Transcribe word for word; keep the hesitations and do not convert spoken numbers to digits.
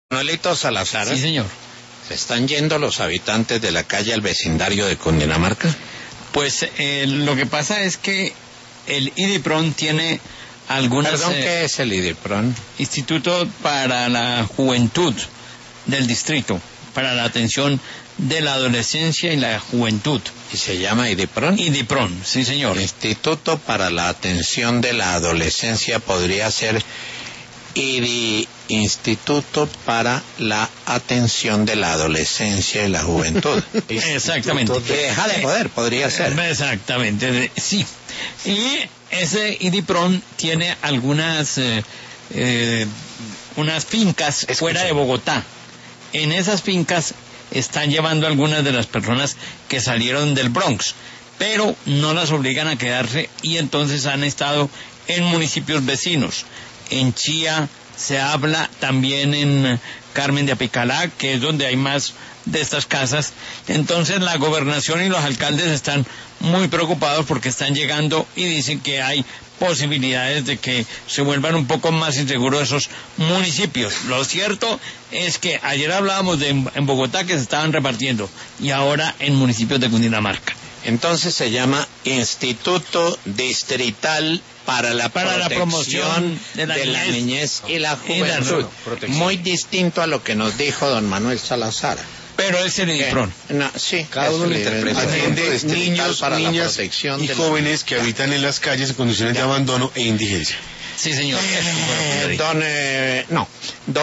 Manuelito Salazar. Sí, señor. ¿Se están yendo los habitantes de la calle al vecindario de Cundinamarca? Pues eh, lo que pasa es que el IDIPRON tiene algunas... Perdón, eh, ¿qué es el IDIPRON? Instituto para la Juventud del Distrito, para la atención de la adolescencia y la juventud. ¿Y se llama IDIPRON? IDIPRON, sí, señor. Instituto para la Atención de la Adolescencia podría ser IDI, Instituto para la Atención de la Adolescencia y la Juventud. Exactamente. Que deja de poder, podría ser. Exactamente, sí. Y ese IDIPRON tiene algunas eh, eh, unas fincas Escucha. fuera de Bogotá. En esas fincas están llevando algunas de las personas que salieron del Bronx, pero no las obligan a quedarse y entonces han estado en municipios vecinos. En Chía se habla, también en Carmen de Apicalá, que es donde hay más de estas casas. Entonces la gobernación y los alcaldes están muy preocupados porque están llegando y dicen que hay posibilidades de que se vuelvan un poco más inseguros esos municipios. Lo cierto es que ayer hablábamos de en Bogotá que se estaban repartiendo y ahora en municipios de Cundinamarca. Entonces se llama Instituto Distrital para la, para la promoción de la, de niñez, la niñez y la y la juventud. protección. Muy distinto a lo que nos dijo don Manuel Salazar. Pero es el IDIPRON. No, sí, cada uno lo interpreta. Atiende niños, para niñas y de jóvenes que habitan en las calles en condiciones de abandono e indigencia. Sí, señor. Eh, don, eh, no. Don